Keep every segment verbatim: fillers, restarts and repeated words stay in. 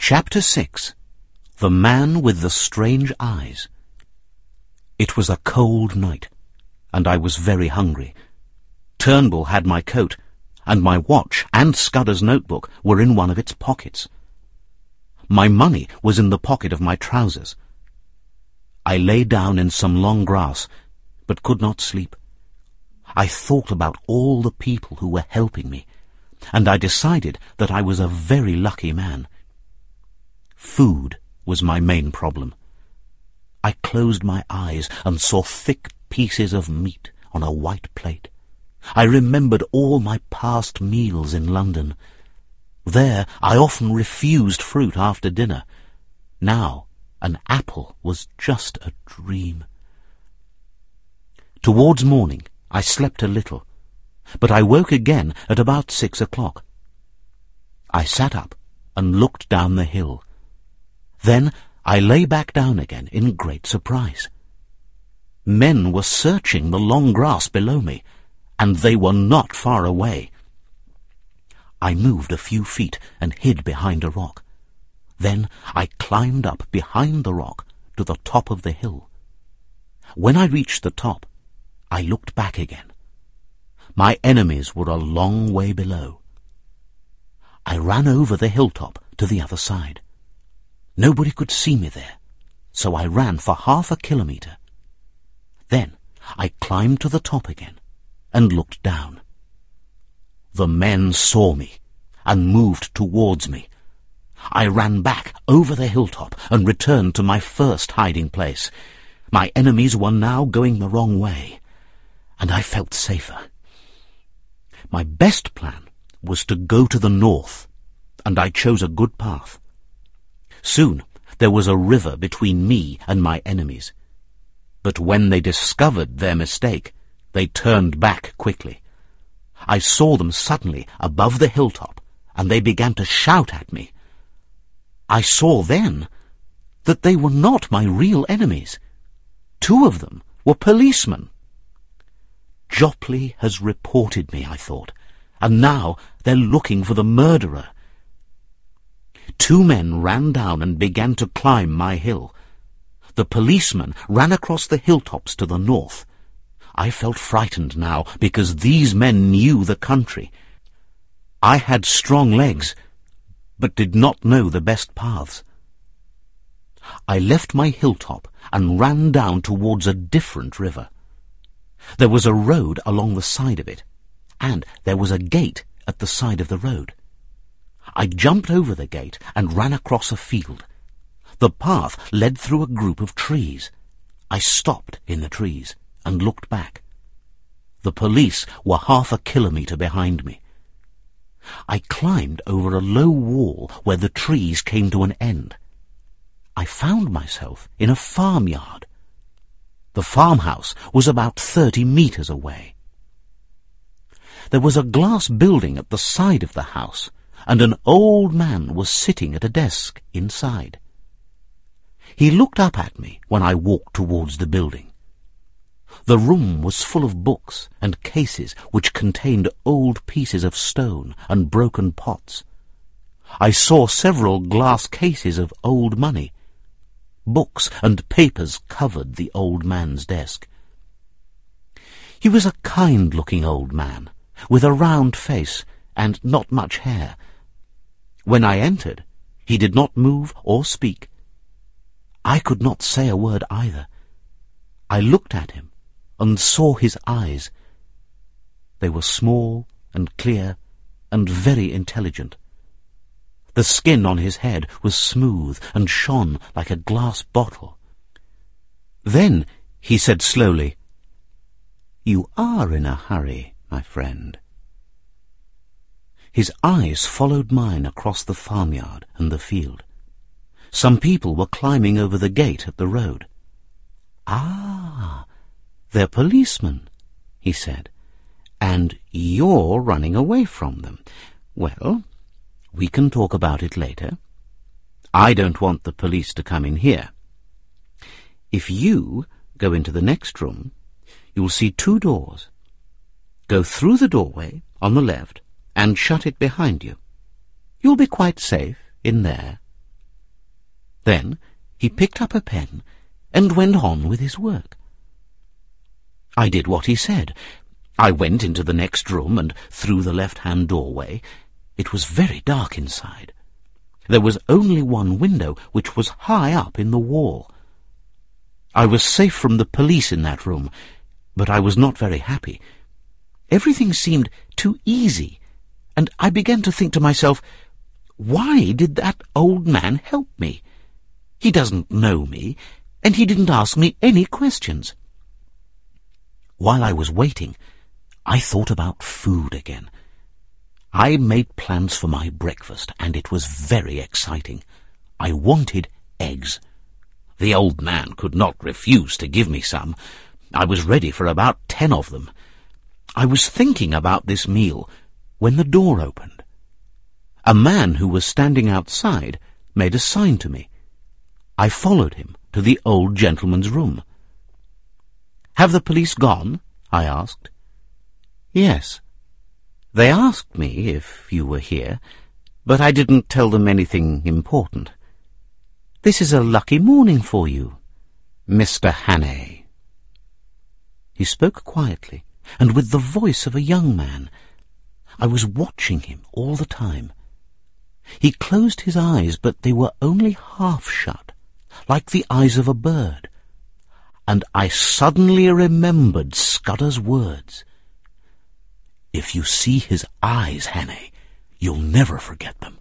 Chapter six. The Man with the Strange Eyes. It was a cold night, and I was very hungry. Turnbull had my coat, and my watch and Scudder's notebook were in one of its pockets. My money was in the pocket of my trousers. I lay down in some long grass, but could not sleep. I thought about all the people who were helping me, and I decided that I was a very lucky man. Food was my main problem. I closed my eyes and saw thick pieces of meat on a white plate. I remembered all my past meals in London. There I often refused fruit after dinner. Now an apple was just a dream. Towards morning I slept a little, but I woke again at about six o'clock. I sat up and looked down the hill. Then I lay back down again in great surprise. Men were searching the long grass below me, and they were not far away. I moved a few feet and hid behind a rock. Then I climbed up behind the rock to the top of the hill. When I reached the top, I looked back again. My enemies were a long way below. I ran over the hilltop to the other side. Nobody could see me there, so I ran for half a kilometre. Then I climbed to the top again and looked down. The men saw me and moved towards me. I ran back over the hilltop and returned to my first hiding place. My enemies were now going the wrong way, and I felt safer. My best plan was to go to the north, and I chose a good path. Soon there was a river between me and my enemies. But when they discovered their mistake, they turned back quickly. I saw them suddenly above the hilltop, and they began to shout at me. I saw then that they were not my real enemies. Two of them were policemen. Jopley has reported me, I thought, and now they're looking for the murderer. Two men ran down and began to climb my hill. The policeman ran across the hilltops to the north. I felt frightened now because these men knew the country. I had strong legs, but did not know the best paths. I left my hilltop and ran down towards a different river. There was a road along the side of it, and there was a gate at the side of the road. I jumped over the gate and ran across a field. The path led through a group of trees. I stopped in the trees and looked back. The police were half a kilometre behind me. I climbed over a low wall where the trees came to an end. I found myself in a farmyard. The farmhouse was about thirty metres away. There was a glass building at the side of the house, and an old man was sitting at a desk inside. He looked up at me when I walked towards the building. The room was full of books and cases which contained old pieces of stone and broken pots. I saw several glass cases of old money. Books and papers covered the old man's desk. He was a kind-looking old man, with a round face and not much hair. When I entered, he did not move or speak. I could not say a word either. I looked at him and saw his eyes. They were small and clear and very intelligent. The skin on his head was smooth and shone like a glass bottle. Then he said slowly, "You are in a hurry, my friend." His eyes followed mine across the farmyard and the field. Some people were climbing over the gate at the road. "Ah, they're policemen," he said, "and you're running away from them. Well, we can talk about it later. I don't want the police to come in here. If you go into the next room, you'll see two doors. Go through the doorway on the left and shut it behind you. You'll be quite safe in there, Then he picked up a pen and went on with his work. I did what he said. I went into the next room and through the left-hand doorway. It was very dark inside. There was only one window, which was high up in the wall. I was safe from the police in that room, but I was not very happy. Everything seemed too easy, and I began to think to myself, why did that old man help me? He doesn't know me, and he didn't ask me any questions. While I was waiting, I thought about food again. I made plans for my breakfast, and it was very exciting. I wanted eggs. The old man could not refuse to give me some. I was ready for about ten of them. I was thinking about this meal when the door opened. A man who was standing outside made a sign to me. I followed him to the old gentleman's room. "Have the police gone?" I asked. "Yes. They asked me if you were here, but I didn't tell them anything important. This is a lucky morning for you, Mister Hannay." He spoke quietly, and with the voice of a young man. I was watching him all the time. He closed his eyes, but they were only half shut, like the eyes of a bird. And I suddenly remembered Scudder's words. "If you see his eyes, Hannay, you'll never forget them."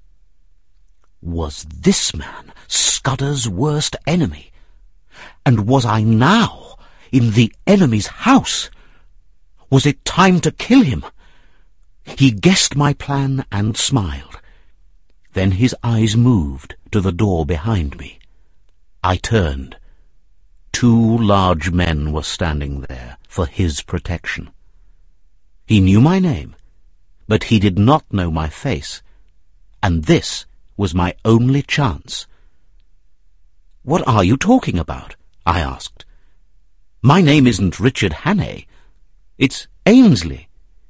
Was this man Scudder's worst enemy? And was I now in the enemy's house? Was it time to kill him? He guessed my plan and smiled. Then his eyes moved to the door behind me. I turned. Two large men were standing there for his protection. He knew my name, but he did not know my face, and this was my only chance. "What are you talking about?" I asked. "My name isn't Richard Hannay. It's Ainsley."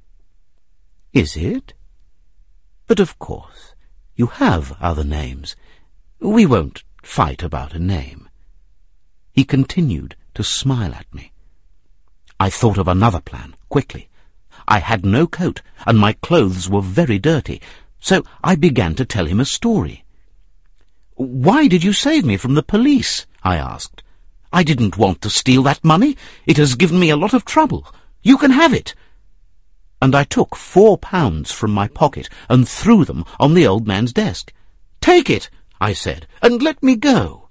"Is it? But of course, you have other names. We won't fight about a name." He continued to smile at me. I thought of another plan, quickly. I had no coat, and my clothes were very dirty, so I began to tell him a story. "Why did you save me from the police?" I asked. "I didn't want to steal that money. It has given me a lot of trouble. You can have it." And I took four pounds from my pocket and threw them on the old man's desk. "Take it," I said, "and let me go."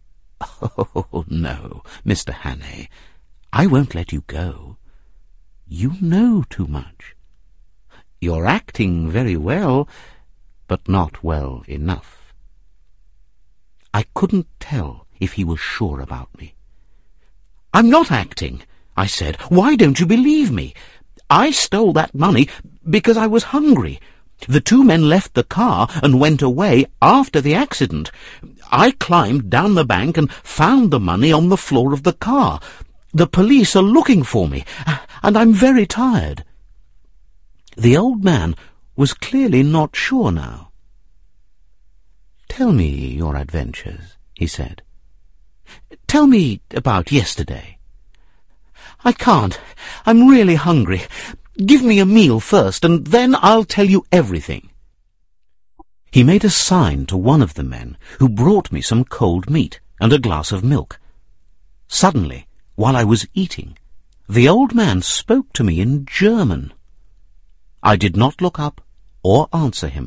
"Oh, no, Mister Hannay, I won't let you go. You know too much. You're acting very well, but not well enough." I couldn't tell if he was sure about me. "I'm not acting," I said. "Why don't you believe me? I stole that money because I was hungry. The two men left the car and went away after the accident. I climbed down the bank and found the money on the floor of the car. The police are looking for me, and I'm very tired." The old man was clearly not sure now. "Tell me your adventures," he said. "Tell me about yesterday." "I can't. I'm really hungry. Give me a meal first, and then I'll tell you everything." He made a sign to one of the men, who brought me some cold meat and a glass of milk. Suddenly, while I was eating, the old man spoke to me in German. I did not look up or answer him.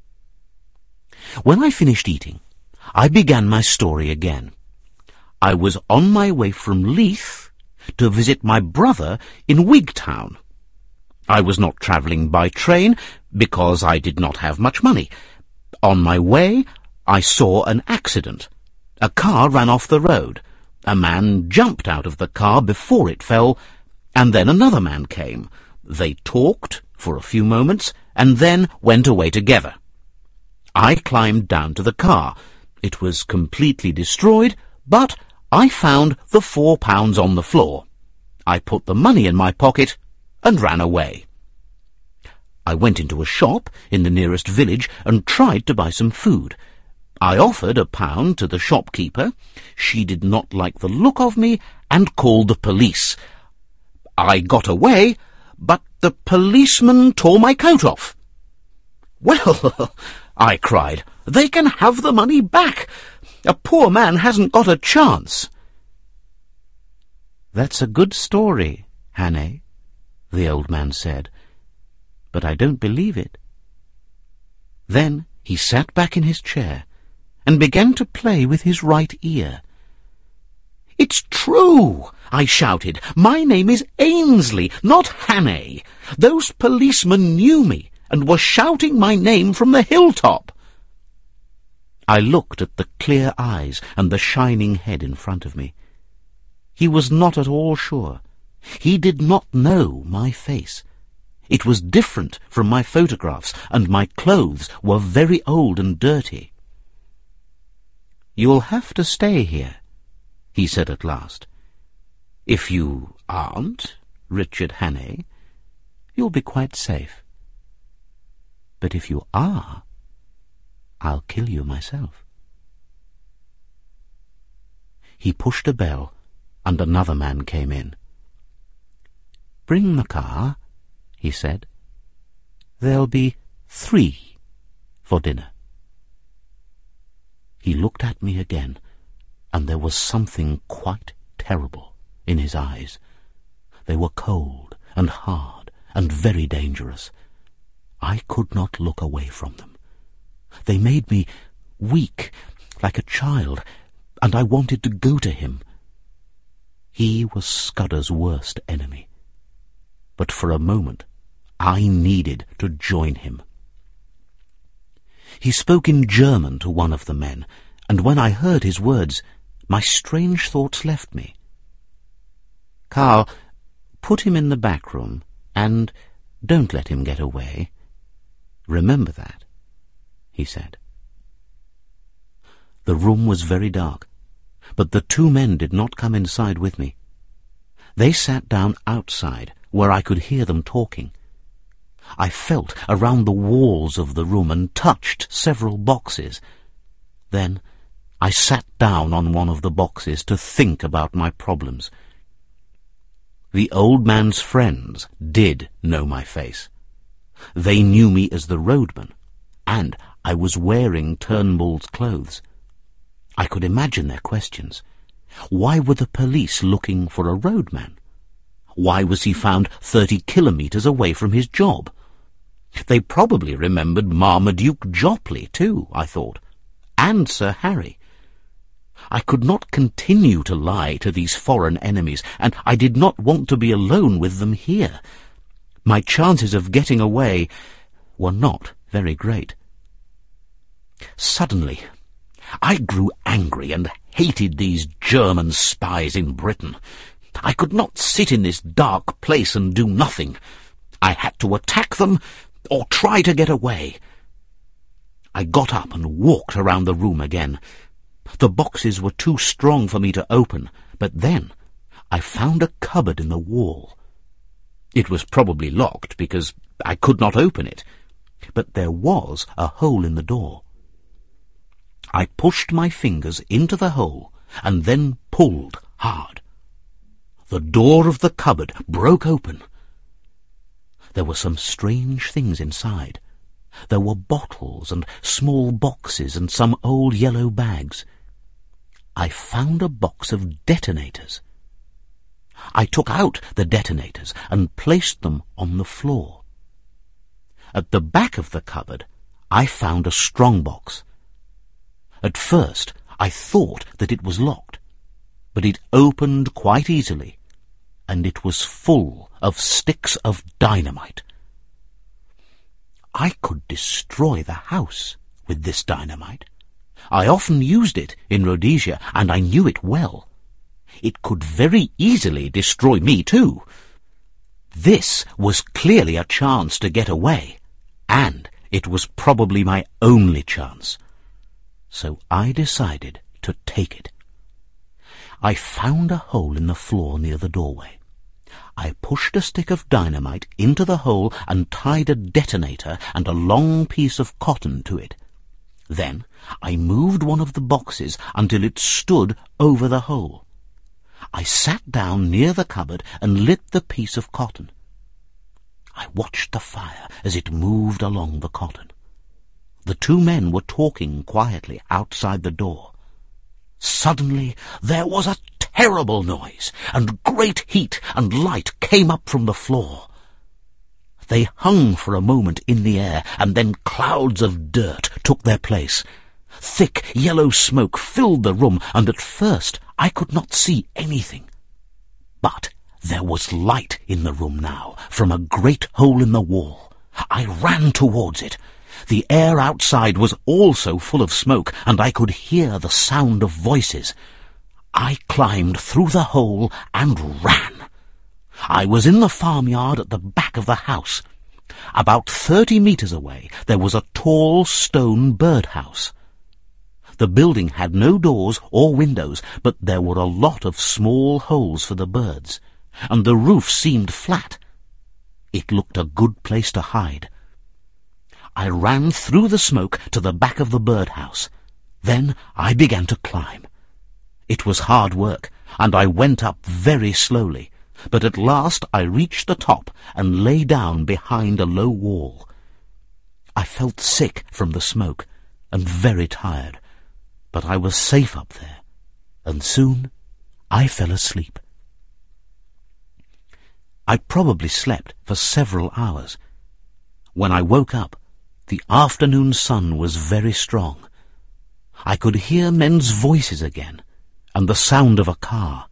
When I finished eating, I began my story again. I was on my way from Leith to visit my brother in Wigtown. I was not travelling by train because I did not have much money. On my way, I saw an accident. A car ran off the road. A man jumped out of the car before it fell, and then another man came. They talked for a few moments and then went away together. I climbed down to the car. It was completely destroyed, but I found the four pounds on the floor. I put the money in my pocket and ran away. I went into a shop in the nearest village and tried to buy some food. I offered a pound to the shopkeeper. She did not like the look of me and called the police. I got away, but the policeman tore my coat off. "Well," I cried, "they can have the money back. A poor man hasn't got a chance." "That's a good story, Hannay," the old man said, "but I don't believe it." Then he sat back in his chair and began to play with his right ear. "It's true," I shouted. "My name is Ainsley, not Hannay. Those policemen knew me and were shouting my name from the hilltop." I looked at the clear eyes and the shining head in front of me. He was not at all sure. He did not know my face. It was different from my photographs, and my clothes were very old and dirty. "You'll have to stay here," he said at last. "If you aren't Richard Hannay, you'll be quite safe. But if you are, I'll kill you myself." He pushed a bell, and another man came in. "Bring the car," he said. "There'll be three for dinner." He looked at me again, and there was something quite terrible in his eyes. They were cold and hard and very dangerous. I could not look away from them. They made me weak, like a child, and I wanted to go to him. He was Scudder's worst enemy. But for a moment I needed to join him. He spoke in German to one of the men, and when I heard his words, my strange thoughts left me. "Carl, put him in the back room, and don't let him get away. Remember that," he said. The room was very dark, but the two men did not come inside with me. They sat down outside, where I could hear them talking. I felt around the walls of the room and touched several boxes. Then I sat down on one of the boxes to think about my problems. The old man's friends did know my face. They knew me as the roadman, and I was wearing Turnbull's clothes. I could imagine their questions. Why were the police looking for a roadman? Why was he found thirty kilometres away from his job? They probably remembered Marmaduke Jopley, too, I thought, and Sir Harry. I could not continue to lie to these foreign enemies, and I did not want to be alone with them here. My chances of getting away were not very great. Suddenly, I grew angry and hated these German spies in Britain. I could not sit in this dark place and do nothing. I had to attack them or try to get away. I got up and walked around the room again. The boxes were too strong for me to open, but then I found a cupboard in the wall. It was probably locked because I could not open it, but there was a hole in the door. I pushed my fingers into the hole and then pulled hard. The door of the cupboard broke open. There were some strange things inside. There were bottles and small boxes and some old yellow bags. I found a box of detonators. I took out the detonators and placed them on the floor. At the back of the cupboard, I found a strongbox. At first, I thought that it was locked, but it opened quite easily, and it was full of sticks of dynamite. I could destroy the house with this dynamite. I often used it in Rhodesia, and I knew it well. It could very easily destroy me, too. This was clearly a chance to get away, and it was probably my only chance. So I decided to take it. I found a hole in the floor near the doorway. I pushed a stick of dynamite into the hole and tied a detonator and a long piece of cotton to it. Then I moved one of the boxes until it stood over the hole. I sat down near the cupboard and lit the piece of cotton. I watched the fire as it moved along the cotton. The two men were talking quietly outside the door. Suddenly there was a terrible noise, and great heat and light came up from the floor. They hung for a moment in the air, and then clouds of dirt took their place. Thick yellow smoke filled the room, and at first I could not see anything. But there was light in the room now, from a great hole in the wall. I ran towards it. The air outside was also full of smoke, and I could hear the sound of voices. I climbed through the hole and ran. I was in the farmyard at the back of the house. About thirty metres away there was a tall stone birdhouse. The building had no doors or windows, but there were a lot of small holes for the birds, and the roof seemed flat. It looked a good place to hide. I ran through the smoke to the back of the birdhouse. Then I began to climb. It was hard work, and I went up very slowly, but at last I reached the top and lay down behind a low wall. I felt sick from the smoke and very tired, but I was safe up there, and soon I fell asleep. I probably slept for several hours. When I woke up, the afternoon sun was very strong. I could hear men's voices again, and the sound of a car.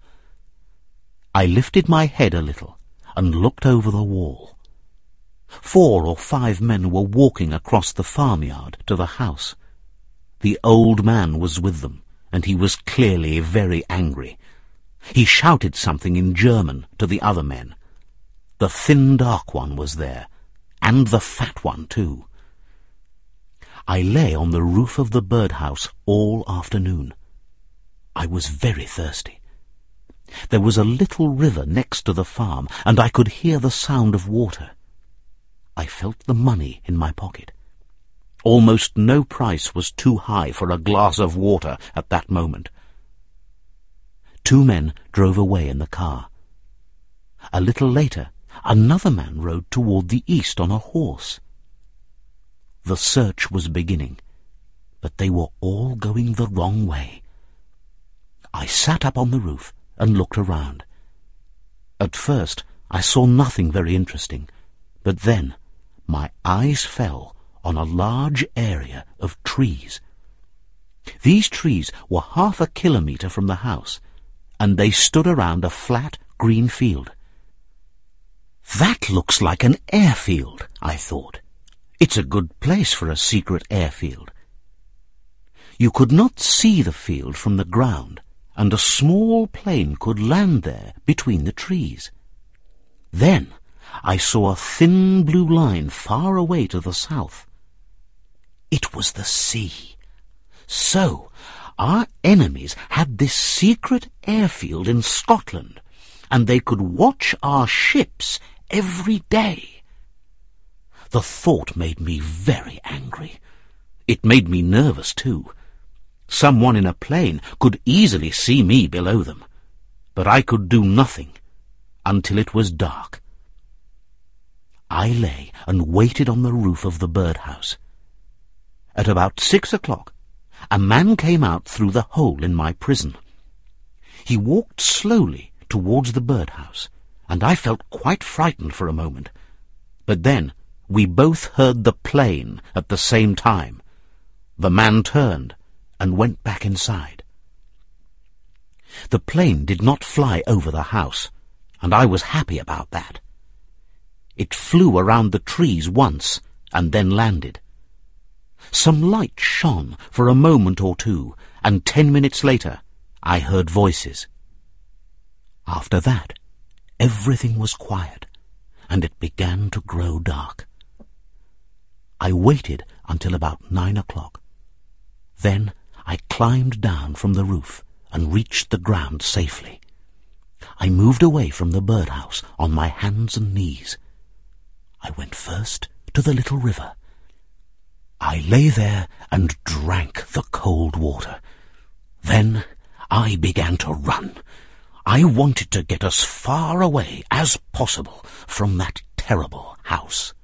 I lifted my head a little and looked over the wall. Four or five men were walking across the farmyard to the house. The old man was with them, and he was clearly very angry. He shouted something in German to the other men. The thin dark one was there, and the fat one too. I lay on the roof of the birdhouse all afternoon. I was very thirsty. There was a little river next to the farm, and I could hear the sound of water. I felt the money in my pocket. Almost no price was too high for a glass of water at that moment. Two men drove away in the car. A little later, another man rode toward the east on a horse. The search was beginning, but they were all going the wrong way. I sat up on the roof and looked around. At first I saw nothing very interesting, but then my eyes fell on a large area of trees. These trees were half a kilometre from the house, and they stood around a flat green field. That looks like an airfield, I thought. It's a good place for a secret airfield. You could not see the field from the ground, and a small plane could land there between the trees. Then I saw a thin blue line far away to the south. It was the sea. So our enemies had this secret airfield in Scotland, and they could watch our ships every day. The thought made me very angry. It made me nervous, too. Someone in a plane could easily see me below them, but I could do nothing until it was dark. I lay and waited on the roof of the birdhouse. At about six o'clock, a man came out through the hole in my prison. He walked slowly towards the birdhouse, and I felt quite frightened for a moment. But then we both heard the plane at the same time. The man turned and went back inside. The plane did not fly over the house, and I was happy about that. It flew around the trees once and then landed. Some light shone for a moment or two, and ten minutes later I heard voices. After that, everything was quiet, and it began to grow dark. I waited until about nine o'clock. Then I climbed down from the roof and reached the ground safely. I moved away from the birdhouse on my hands and knees. I went first to the little river. I lay there and drank the cold water. Then I began to run. I wanted to get as far away as possible from that terrible house.